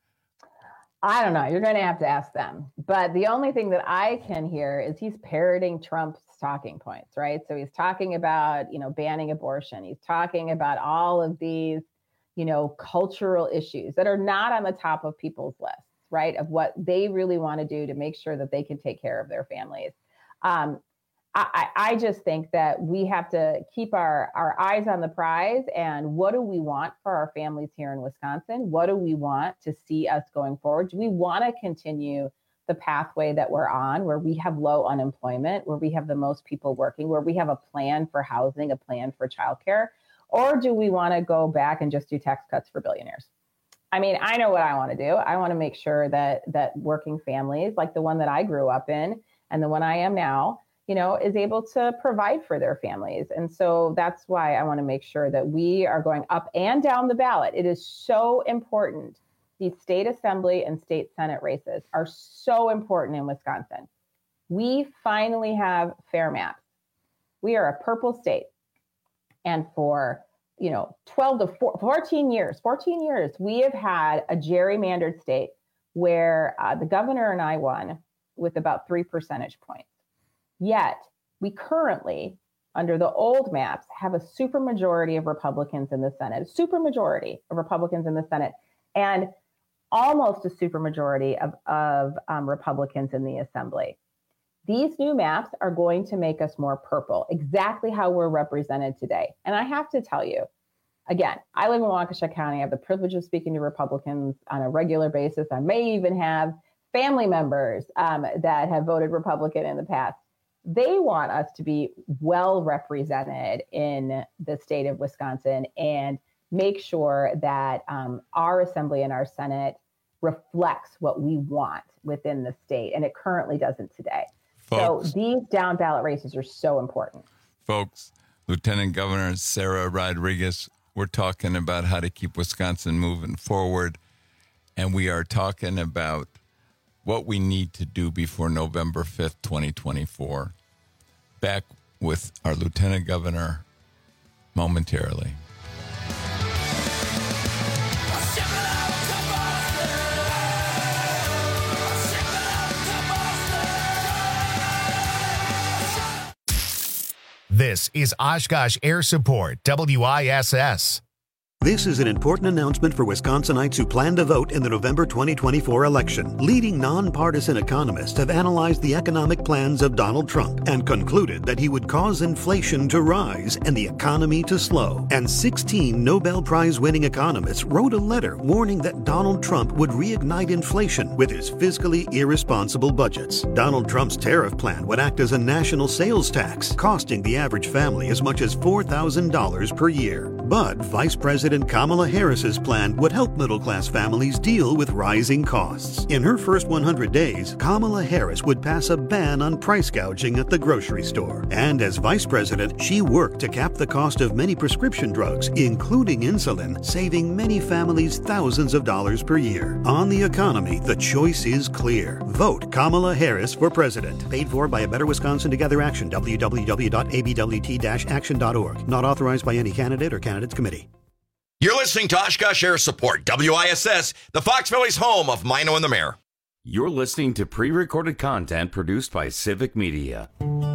I don't know. You're going to have to ask them. But the only thing that I can hear is he's parroting Trump's talking points, right? So he's talking about, you know, banning abortion. He's talking about all of these, you know, cultural issues that are not on the top of people's lists, right? Of what they really want to do to make sure that they can take care of their families. Um, I, I just think that we have to keep our, our eyes on the prize. And what do we want for our families here in Wisconsin? What do we want to see us going forward? Do we want to continue the pathway that we're on, where we have low unemployment, where we have the most people working, where we have a plan for housing, a plan for childcare? Or do we want to go back and just do tax cuts for billionaires? I mean, I know what I want to do. I want to make sure that that working families, like the one that I grew up in and the one I am now, you know, is able to provide for their families. And so that's why I want to make sure that we are going up and down the ballot. It is so important. These state assembly and state Senate races are so important in Wisconsin. We finally have fair maps. We are a purple state. And for, you know, twelve to fourteen years, fourteen years, we have had a gerrymandered state where uh, the governor and I won with about three percentage points. Yet we currently, under the old maps, have a supermajority of Republicans in the Senate, a supermajority of Republicans in the Senate, and almost a supermajority of, of um, Republicans in the Assembly. These new maps are going to make us more purple, exactly how we're represented today. And I have to tell you, again, I live in Waukesha County. I have the privilege of speaking to Republicans on a regular basis. I may even have family members um, that have voted Republican in the past. They want us to be well represented in the state of Wisconsin and make sure that um, our assembly and our Senate reflects what we want within the state. And it currently doesn't today. Folks, so these down ballot races are so important. Folks, Lieutenant Governor Sarah Rodriguez, we're talking about how to keep Wisconsin moving forward. And we are talking about what we need to do before November fifth, twenty twenty-four. Back with our Lieutenant Governor momentarily. This is Oshkosh Air Support, W I S S. This is an important announcement for Wisconsinites who plan to vote in the November twenty twenty-four election. Leading nonpartisan economists have analyzed the economic plans of Donald Trump and concluded that he would cause inflation to rise and the economy to slow. And sixteen Nobel Prize-winning economists wrote a letter warning that Donald Trump would reignite inflation with his fiscally irresponsible budgets. Donald Trump's tariff plan would act as a national sales tax, costing the average family as much as four thousand dollars per year. But Vice President Kamala Harris's plan would help middle-class families deal with rising costs. In her first one hundred days, Kamala Harris would pass a ban on price gouging at the grocery store. And as vice president, she worked to cap the cost of many prescription drugs, including insulin, saving many families thousands of dollars per year. On the economy, the choice is clear. Vote Kamala Harris for president. Paid for by A Better Wisconsin Together Action, w w w dot a b w t dash action dot org. Not authorized by any candidate or candidates committee. You're listening to Oshkosh Air Support, W I S S, the Fox Valley's home of Mino and the Mayor. You're listening to pre-recorded content produced by Civic Media.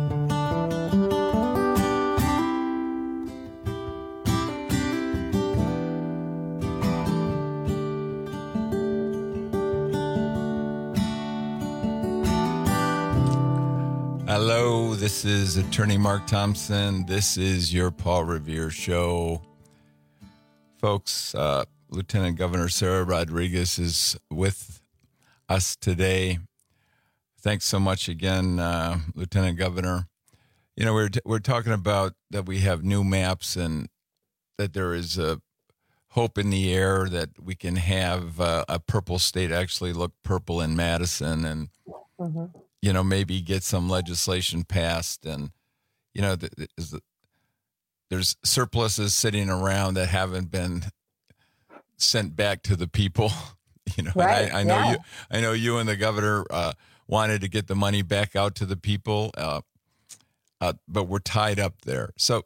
Hello, this is Attorney Mark Thompson. This is your Paul Revere Show. Folks, uh, Lieutenant Governor Sarah Rodriguez is with us today. Thanks so much again, uh, Lieutenant Governor. You know, we're t- we're talking about that we have new maps and that there is a hope in the air that we can have uh, a purple state actually look purple in Madison and, mm-hmm. you know, maybe get some legislation passed. And, you know, th- th- is the, there's surpluses sitting around that haven't been sent back to the people. You know, right. I, I know yeah. you. I know you and the governor uh, wanted to get the money back out to the people, uh, uh, but we're tied up there. So,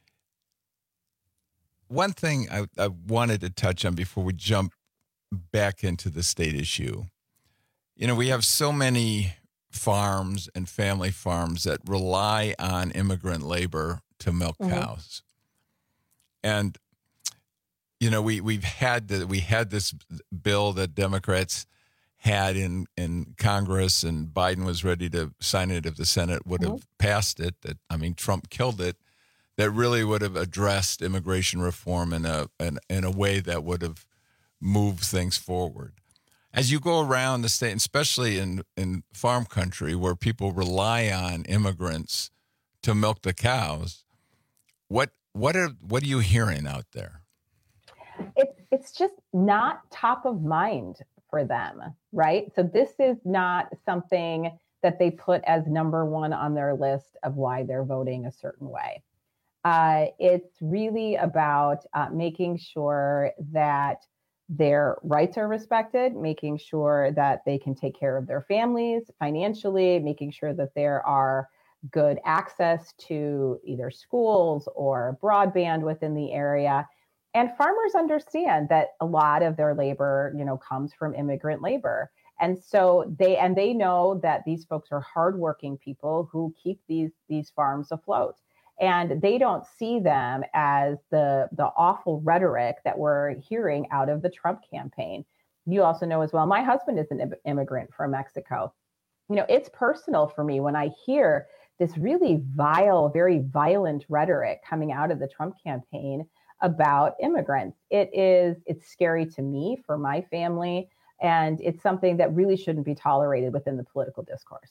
one thing I, I wanted to touch on before we jump back into the state issue. You know, we have so many farms and family farms that rely on immigrant labor to milk mm-hmm. cows. And, you know, we, we've had the, we had this bill that Democrats had in, in Congress, and Biden was ready to sign it if the Senate would have mm-hmm. passed it. That, I mean, Trump killed it. That really would have addressed immigration reform in a, in, in a way that would have moved things forward. As you go around the state, especially in, in farm country where people rely on immigrants to milk the cows, what what are what are you hearing out there? It's it's just not top of mind for them, right? So this is not something that they put as number one on their list of why they're voting a certain way. Uh, it's really about uh, making sure that their rights are respected, making sure that they can take care of their families financially, making sure that there are good access to either schools or broadband within the area. And farmers understand that a lot of their labor, you know, comes from immigrant labor. And so they and they know that these folks are hardworking people who keep these these farms afloat. And they don't see them as the, the awful rhetoric that we're hearing out of the Trump campaign. You also know as well, my husband is an immigrant from Mexico. You know, it's personal for me when I hear this really vile, very violent rhetoric coming out of the Trump campaign about immigrants. It is, it's scary to me, for my family, and it's something that really shouldn't be tolerated within the political discourse.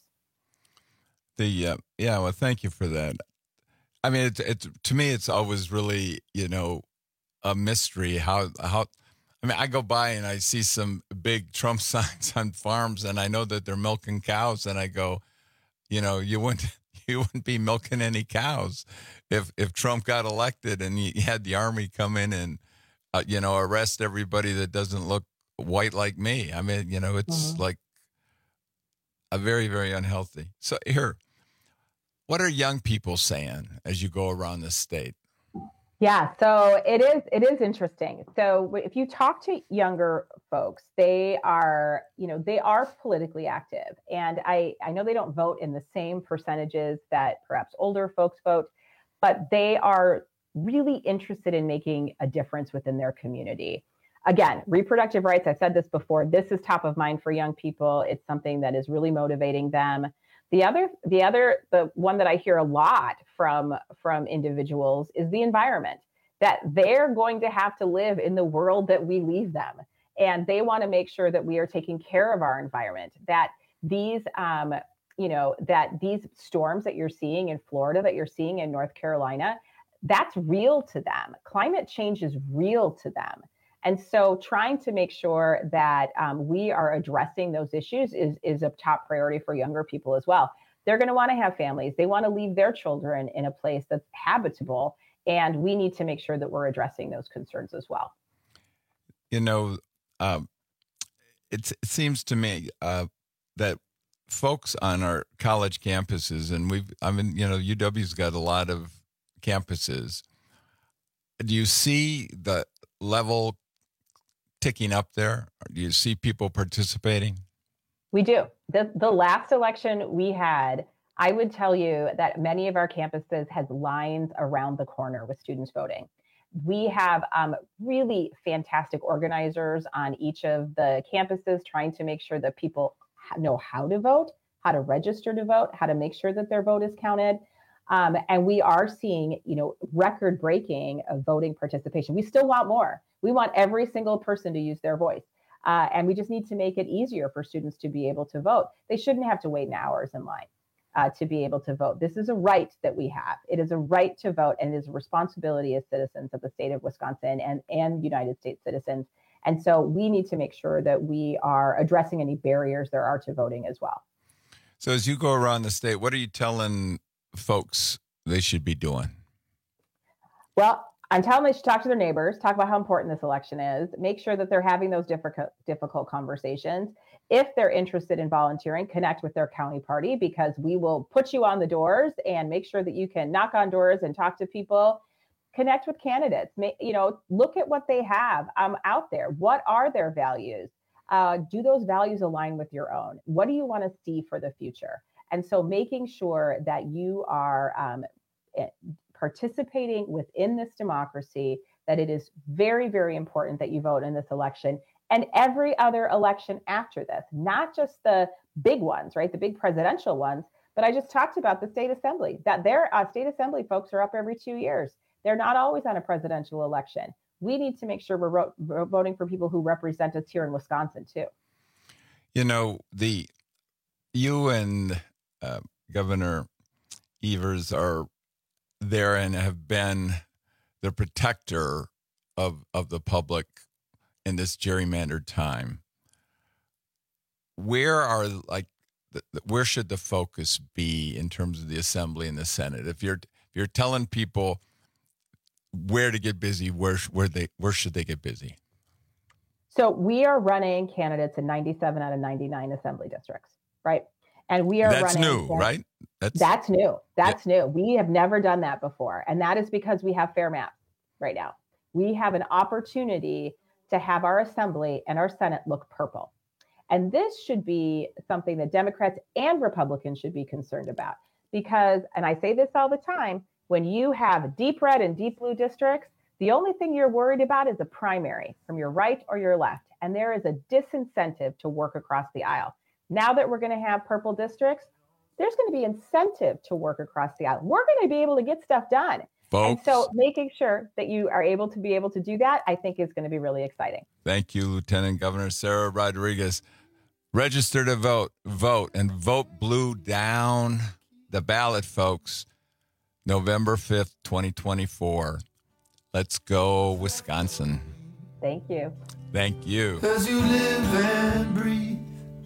The uh, yeah, well, thank you for that. I mean, it's, it's to me, it's always really, you know, a mystery how how. I mean, I go by and I see some big Trump signs on farms, and I know that they're milking cows, and I go, you know, you wouldn't you wouldn't be milking any cows if if Trump got elected and you had the army come in and uh, you know, arrest everybody that doesn't look white like me. I mean, you know, it's mm-hmm. like a very, very unhealthy. So here. What are young people saying as you go around the state? Yeah, so it is it is interesting. So if you talk to younger folks, they are, you know, they are politically active. And I, I know they don't vote in the same percentages that perhaps older folks vote, but they are really interested in making a difference within their community. Again, reproductive rights, I've said this before, this is top of mind for young people. It's something that is really motivating them. The other, the other, the one that I hear a lot from, from individuals is the environment, that they're going to have to live in the world that we leave them. And they want to make sure that we are taking care of our environment, that these, um, you know, that these storms that you're seeing in Florida, that you're seeing in North Carolina, that's real to them. Climate change is real to them. And so trying to make sure that um, we are addressing those issues is, is a top priority for younger people as well. They're going to want to have families. They want to leave their children in a place that's habitable. And we need to make sure that we're addressing those concerns as well. You know, um, it's, it seems to me uh, that folks on our college campuses, and we've, I mean, you know, U W's got a lot of campuses. Do you see the level ticking up there? Do you see people participating? We do. The, the last election we had, I would tell you that many of our campuses had lines around the corner with students voting. We have um, really fantastic organizers on each of the campuses trying to make sure that people know how to vote, how to register to vote, how to make sure that their vote is counted. Um, and we are seeing, you know, record-breaking of voting participation. We still want more. We want every single person to use their voice. Uh, and we just need to make it easier for students to be able to vote. They shouldn't have to wait hours in line uh, to be able to vote. This is a right that we have. It is a right to vote, and it is a responsibility as citizens of the state of Wisconsin and, and United States citizens. And so we need to make sure that we are addressing any barriers there are to voting as well. So as you go around the state, what are you telling folks they should be doing? Well, I'm telling them they should talk to their neighbors, talk about how important this election is, make sure that they're having those difficult, difficult conversations. If they're interested in volunteering, connect with their county party, because we will put you on the doors and make sure that you can knock on doors and talk to people. Connect with candidates, you know, look at what they have um, out there. What are their values? Uh, do those values align with your own? What do you want to see for the future? And so making sure that you are um, participating within this democracy, that it is very, very important that you vote in this election and every other election after this, not just the big ones, right? The big presidential ones, but I just talked about the state assembly, that their uh, state assembly folks are up every two years. They're not always on a presidential election. We need to make sure we're, ro- we're voting for people who represent us here in Wisconsin, too. You know, the you and uh, Governor Evers are there and have been the protector of of the public in this gerrymandered time. Where are like the, where should the focus be in terms of the Assembly and the Senate? If you're if you're telling people where to get busy, where where they where should they get busy? So we are running candidates in ninety-seven out of ninety-nine assembly districts, right? And we are That's running. New, right? That's That's new. That's yeah. new. We have never done that before. And that is because we have fair maps right now. We have an opportunity to have our assembly and our Senate look purple. And this should be something that Democrats and Republicans should be concerned about. Because, and I say this all the time, when you have deep red and deep blue districts, the only thing you're worried about is a primary from your right or your left. And there is a disincentive to work across the aisle. Now that we're going to have purple districts, there's going to be incentive to work across the aisle. We're going to be able to get stuff done. Folks, and so making sure that you are able to be able to do that, I think is going to be really exciting. Thank you, Lieutenant Governor Sarah Rodriguez. Register to vote, vote, and vote blue down the ballot, folks. November fifth, twenty twenty-four. Let's go, Wisconsin. Thank you. Thank you. 'Cause you live and breathe.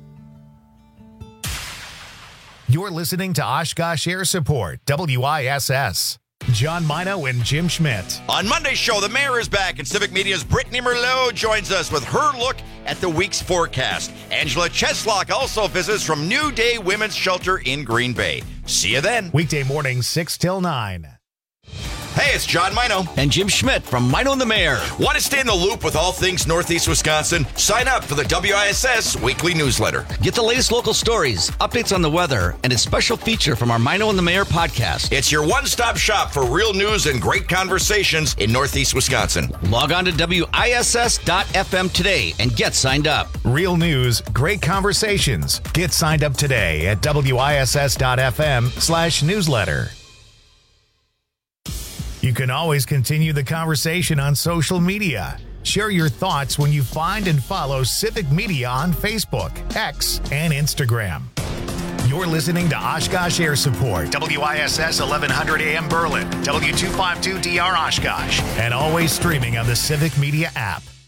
You're listening to Oshkosh Air Support, W I S S. John Mino and Jim Schmidt. On Monday's show, the mayor is back, and Civic Media's Brittany Merlot joins us with her look at the week's forecast. Angela Cheslock also visits from New Day Women's Shelter in Green Bay. See you then. Weekday morning, six till nine. Hey, it's John Mino. And Jim Schmidt from Mino and the Mayor. Want to stay in the loop with all things Northeast Wisconsin? Sign up for the W I S S weekly newsletter. Get the latest local stories, updates on the weather, and a special feature from our Mino and the Mayor podcast. It's your one-stop shop for real news and great conversations in Northeast Wisconsin. Log on to W I S S dot F M today and get signed up. Real news, great conversations. Get signed up today at W I S S dot F M slash newsletter. You can always continue the conversation on social media. Share your thoughts when you find and follow Civic Media on Facebook, X, and Instagram. You're listening to Oshkosh Air Support, W I S S eleven hundred A M Berlin, W two fifty-two D R Oshkosh, and always streaming on the Civic Media app.